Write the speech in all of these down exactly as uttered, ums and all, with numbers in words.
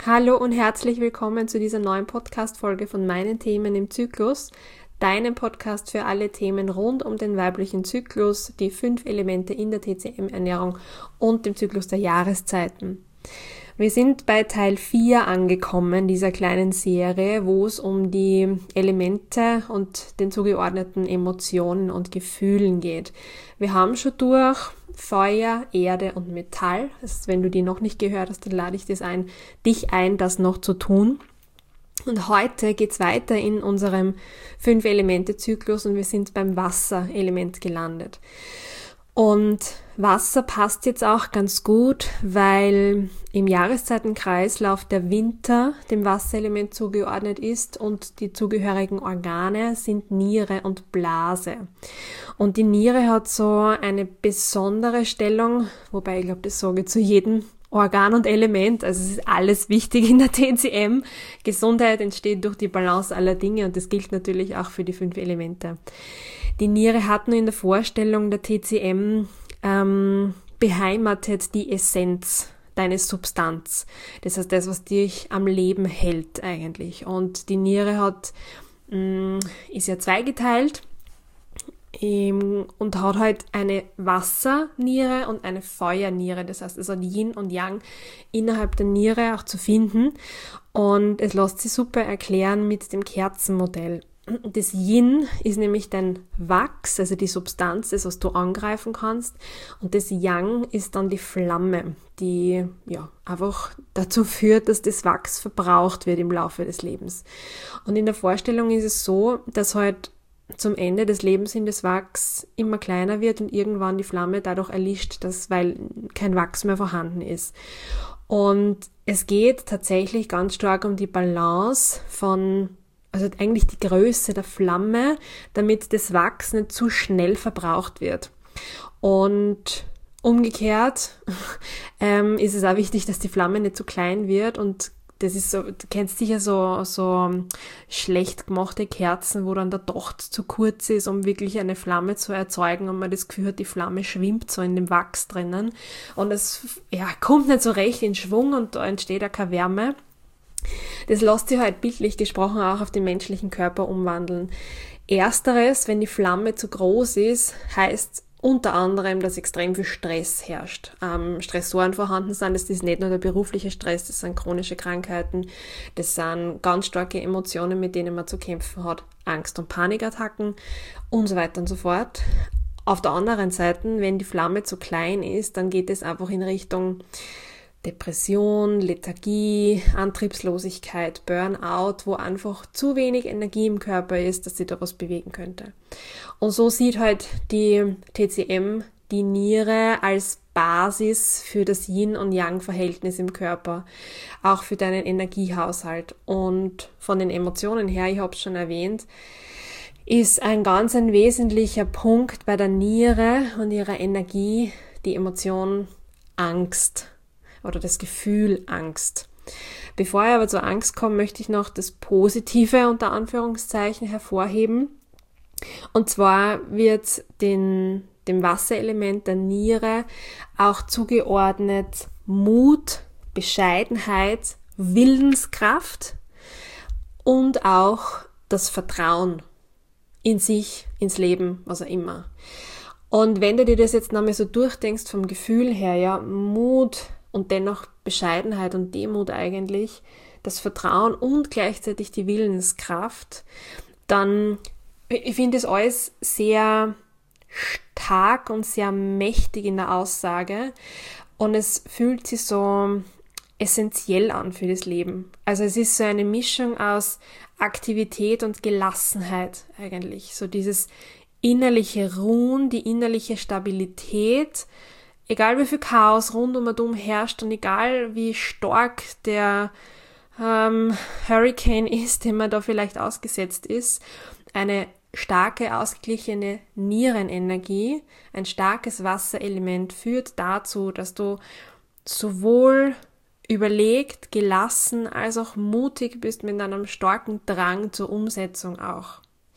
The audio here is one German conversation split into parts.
Hallo und herzlich willkommen zu dieser neuen Podcast-Folge von meinen Themen im Zyklus, deinem Podcast für alle Themen rund um den weiblichen Zyklus, die fünf Elemente in der T C M-Ernährung und dem Zyklus der Jahreszeiten. Wir sind bei Teil vier angekommen dieser kleinen Serie, wo es um die Elemente und den zugeordneten Emotionen und Gefühlen geht. Wir haben schon durch Feuer, Erde und Metall. Das ist, wenn du die noch nicht gehört hast, dann lade ich das ein, dich ein, das noch zu tun. Und heute geht's weiter in unserem Fünf-Elemente-Zyklus und wir sind beim Wasserelement gelandet. Und Wasser passt jetzt auch ganz gut, weil im Jahreszeitenkreislauf der Winter dem Wasserelement zugeordnet ist und die zugehörigen Organe sind Niere und Blase. Und die Niere hat so eine besondere Stellung, wobei ich glaube, das sage ich zu jedem Organ und Element, also es ist alles wichtig in der T C M. Gesundheit entsteht durch die Balance aller Dinge und das gilt natürlich auch für die fünf Elemente. Die Niere hat nur in der Vorstellung der T C M ähm, beheimatet die Essenz, deine Substanz. Das heißt, das, was dich am Leben hält eigentlich. Und die Niere hat, mh, ist ja zweigeteilt ähm, und hat halt eine Wasserniere und eine Feuerniere. Das heißt, es hat Yin und Yang innerhalb der Niere auch zu finden. Und es lässt sich super erklären mit dem Kerzenmodell. Das Yin ist nämlich dein Wachs, also die Substanz, das, was du angreifen kannst. Und das Yang ist dann die Flamme, die ja einfach dazu führt, dass das Wachs verbraucht wird im Laufe des Lebens. Und in der Vorstellung ist es so, dass halt zum Ende des Lebens hin das Wachs immer kleiner wird und irgendwann die Flamme dadurch erlischt, dass, weil kein Wachs mehr vorhanden ist. Und es geht tatsächlich ganz stark um die Balance von Also eigentlich die Größe der Flamme, damit das Wachs nicht zu schnell verbraucht wird. Und umgekehrt ähm, ist es auch wichtig, dass die Flamme nicht zu klein wird. Und das ist so, du kennst sicher so, so schlecht gemachte Kerzen, wo dann der Docht zu kurz ist, um wirklich eine Flamme zu erzeugen und man das Gefühl hat, die Flamme schwimmt so in dem Wachs drinnen. Und es ja, kommt nicht so recht in Schwung und da entsteht auch keine Wärme. Das lässt sich halt bildlich gesprochen auch auf den menschlichen Körper umwandeln. Ersteres, wenn die Flamme zu groß ist, heißt unter anderem, dass extrem viel Stress herrscht. Ähm, Stressoren vorhanden sind, das ist nicht nur der berufliche Stress, das sind chronische Krankheiten, das sind ganz starke Emotionen, mit denen man zu kämpfen hat, Angst- und Panikattacken und so weiter und so fort. Auf der anderen Seite, wenn die Flamme zu klein ist, dann geht es einfach in Richtung Depression, Lethargie, Antriebslosigkeit, Burnout, wo einfach zu wenig Energie im Körper ist, dass sie da was bewegen könnte. Und so sieht halt die T C M die Niere als Basis für das Yin- und Yang-Verhältnis im Körper, auch für deinen Energiehaushalt. Und von den Emotionen her, ich habe es schon erwähnt, ist ein ganz ein wesentlicher Punkt bei der Niere und ihrer Energie die Emotion Angst. Oder das Gefühl Angst. Bevor ich aber zur Angst komme, möchte ich noch das Positive unter Anführungszeichen hervorheben. Und zwar wird den, dem Wasserelement der Niere auch zugeordnet Mut, Bescheidenheit, Willenskraft und auch das Vertrauen in sich, ins Leben, was auch immer. Und wenn du dir das jetzt nochmal so durchdenkst vom Gefühl her, ja, Mut, und dennoch Bescheidenheit und Demut eigentlich, das Vertrauen und gleichzeitig die Willenskraft, dann, ich finde das alles sehr stark und sehr mächtig in der Aussage und es fühlt sich so essentiell an für das Leben. Also es ist so eine Mischung aus Aktivität und Gelassenheit eigentlich, so dieses innerliche Ruhen, die innerliche Stabilität, egal wie viel Chaos rund um und um herrscht und egal wie stark der ähm, Hurricane ist, dem man da vielleicht ausgesetzt ist, eine starke, ausgeglichene Nierenenergie, ein starkes Wasserelement führt dazu, dass du sowohl überlegt, gelassen als auch mutig bist mit einem starken Drang zur Umsetzung auch.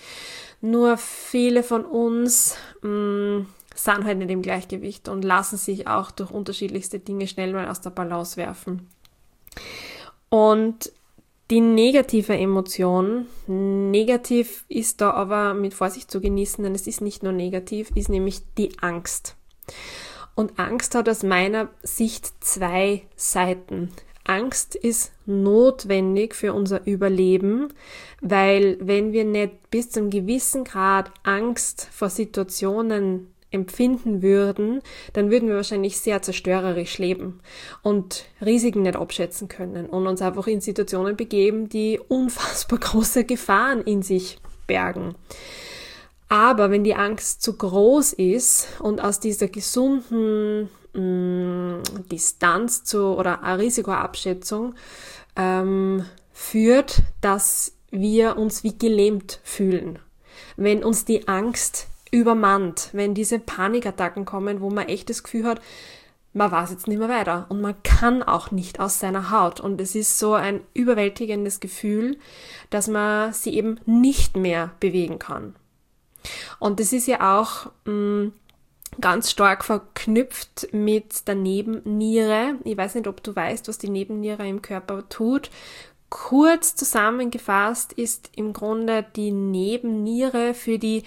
Nur viele von uns mh, sind halt nicht im Gleichgewicht und lassen sich auch durch unterschiedlichste Dinge schnell mal aus der Balance werfen. Und die negative Emotion, negativ ist da aber mit Vorsicht zu genießen, denn es ist nicht nur negativ, ist nämlich die Angst. Und Angst hat aus meiner Sicht zwei Seiten. Angst ist notwendig für unser Überleben, weil wenn wir nicht bis zu einem gewissen Grad Angst vor Situationen empfinden würden, dann würden wir wahrscheinlich sehr zerstörerisch leben und Risiken nicht abschätzen können und uns einfach in Situationen begeben, die unfassbar große Gefahren in sich bergen. Aber wenn die Angst zu groß ist und aus dieser gesunden mh, Distanz zu oder Risikoabschätzung ähm, führt, dass wir uns wie gelähmt fühlen. Wenn uns die Angst übermannt, wenn diese Panikattacken kommen, wo man echt das Gefühl hat, man weiß jetzt nicht mehr weiter und man kann auch nicht aus seiner Haut. Und es ist so ein überwältigendes Gefühl, dass man sie eben nicht mehr bewegen kann. Und das ist ja auch mh, ganz stark verknüpft mit der Nebenniere. Ich weiß nicht, ob du weißt, was die Nebenniere im Körper tut. Kurz zusammengefasst ist im Grunde die Nebenniere für die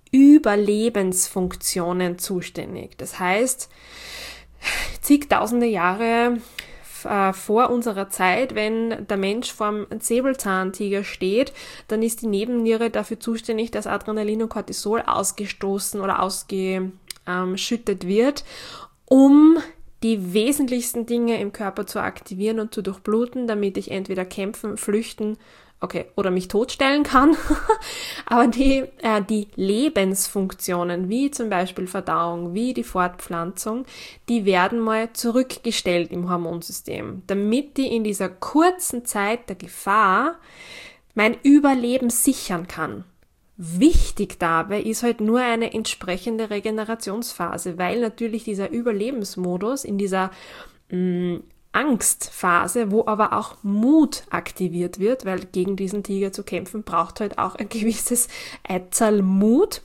Überlebensfunktionen zuständig. Das heißt, zigtausende Jahre äh, vor unserer Zeit, wenn der Mensch vorm Säbelzahntiger steht, dann ist die Nebenniere dafür zuständig, dass Adrenalin und Cortisol ausgestoßen oder ausgeschüttet wird, um die wesentlichsten Dinge im Körper zu aktivieren und zu durchbluten, damit ich entweder kämpfen, flüchten, okay, oder mich totstellen kann. Aber die, äh, die Lebensfunktionen, wie zum Beispiel Verdauung, wie die Fortpflanzung, die werden mal zurückgestellt im Hormonsystem, damit die in dieser kurzen Zeit der Gefahr mein Überleben sichern kann. Wichtig dabei ist halt nur eine entsprechende Regenerationsphase, weil natürlich dieser Überlebensmodus in dieser mh, Angstphase, wo aber auch Mut aktiviert wird, weil gegen diesen Tiger zu kämpfen braucht halt auch ein gewisses Eizahl Mut.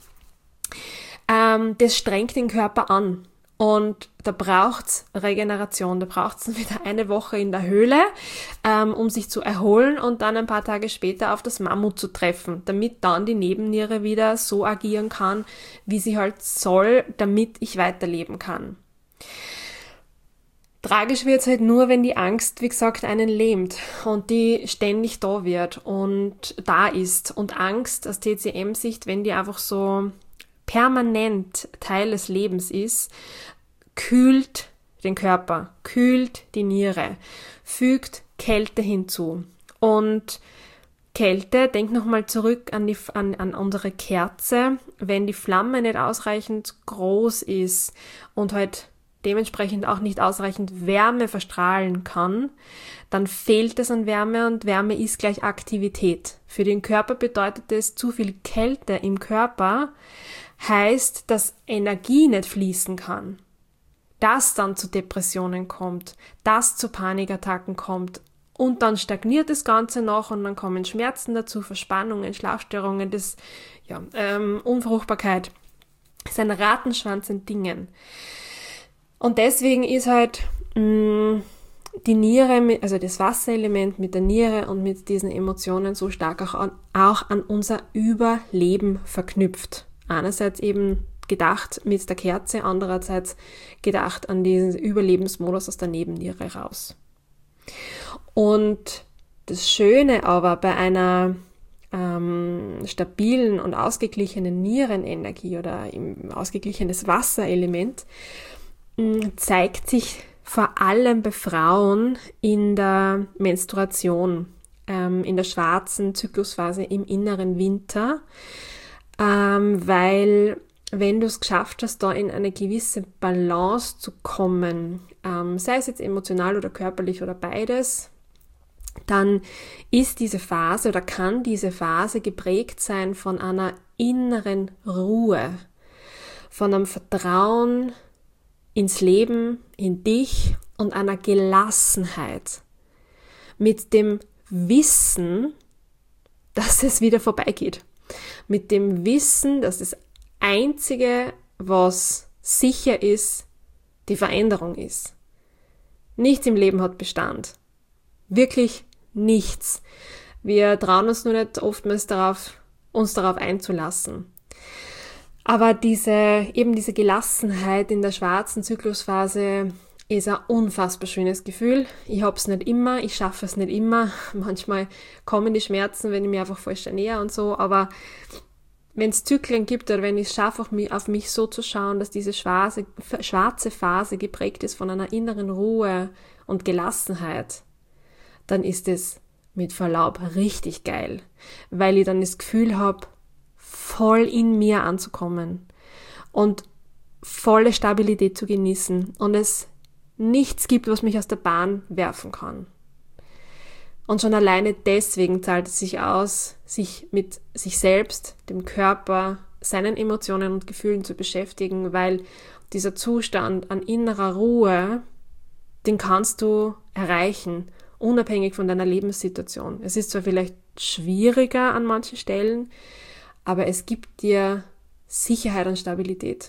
Ähm, das strengt den Körper an und da braucht's Regeneration, da braucht's wieder eine Woche in der Höhle, ähm, um sich zu erholen und dann ein paar Tage später auf das Mammut zu treffen, damit dann die Nebenniere wieder so agieren kann, wie sie halt soll, damit ich weiterleben kann. Tragisch wird's halt nur, wenn die Angst, wie gesagt, einen lähmt und die ständig da wird und da ist. Und Angst aus T C M-Sicht, wenn die einfach so permanent Teil des Lebens ist, kühlt den Körper, kühlt die Niere, fügt Kälte hinzu. Und Kälte, denk nochmal zurück an, die, an, an unsere Kerze, wenn die Flamme nicht ausreichend groß ist und halt dementsprechend auch nicht ausreichend Wärme verstrahlen kann, dann fehlt es an Wärme und Wärme ist gleich Aktivität. Für den Körper bedeutet es, zu viel Kälte im Körper heißt, dass Energie nicht fließen kann, dass dann zu Depressionen kommt, dass zu Panikattacken kommt und dann stagniert das Ganze noch und dann kommen Schmerzen dazu, Verspannungen, Schlafstörungen, das, ja, ähm, Unfruchtbarkeit. Das ist ein Rattenschwanz an Dingen. Und deswegen ist halt mh, die Niere, also das Wasserelement mit der Niere und mit diesen Emotionen so stark auch an, auch an unser Überleben verknüpft. Einerseits eben gedacht mit der Kerze, andererseits gedacht an diesen Überlebensmodus aus der Nebenniere raus. Und das Schöne aber bei einer ähm, stabilen und ausgeglichenen Nierenenergie oder im ausgeglichenes Wasserelement zeigt sich vor allem bei Frauen in der Menstruation, ähm, in der schwarzen Zyklusphase im inneren Winter, ähm, weil wenn du es geschafft hast, da in eine gewisse Balance zu kommen, ähm, sei es jetzt emotional oder körperlich oder beides, dann ist diese Phase oder kann diese Phase geprägt sein von einer inneren Ruhe, von einem Vertrauen ins Leben, in dich und einer Gelassenheit. Mit dem Wissen, dass es wieder vorbeigeht. Mit dem Wissen, dass das Einzige, was sicher ist, die Veränderung ist. Nichts im Leben hat Bestand. Wirklich nichts. Wir trauen uns nur nicht oftmals darauf, uns darauf einzulassen. Aber diese, eben diese Gelassenheit in der schwarzen Zyklusphase ist ein unfassbar schönes Gefühl. Ich hab's nicht immer, ich schaffe es nicht immer. Manchmal kommen die Schmerzen, wenn ich mich einfach falsch ernähre und so, aber wenn es Zyklen gibt oder wenn ich es schaffe, auf mich, auf mich so zu schauen, dass diese schwarze, schwarze Phase geprägt ist von einer inneren Ruhe und Gelassenheit, dann ist es mit Verlaub richtig geil, weil ich dann das Gefühl habe, voll in mir anzukommen und volle Stabilität zu genießen und es nichts gibt, was mich aus der Bahn werfen kann. Und schon alleine deswegen zahlt es sich aus, sich mit sich selbst, dem Körper, seinen Emotionen und Gefühlen zu beschäftigen, weil dieser Zustand an innerer Ruhe, den kannst du erreichen, unabhängig von deiner Lebenssituation. Es ist zwar vielleicht schwieriger an manchen Stellen, aber es gibt dir Sicherheit und Stabilität.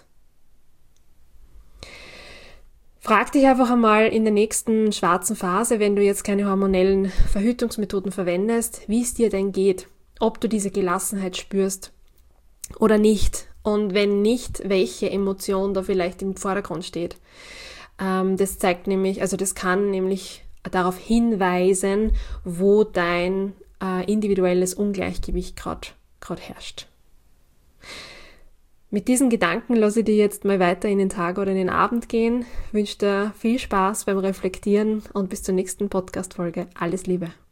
Frag dich einfach einmal in der nächsten schwarzen Phase, wenn du jetzt keine hormonellen Verhütungsmethoden verwendest, wie es dir denn geht, ob du diese Gelassenheit spürst oder nicht und wenn nicht, welche Emotion da vielleicht im Vordergrund steht. Ähm, das zeigt nämlich, also das kann nämlich darauf hinweisen, wo dein äh, individuelles Ungleichgewicht gerade gerade herrscht. Mit diesen Gedanken lasse ich dir jetzt mal weiter in den Tag oder in den Abend gehen. Ich wünsche dir viel Spaß beim Reflektieren und bis zur nächsten Podcast-Folge. Alles Liebe.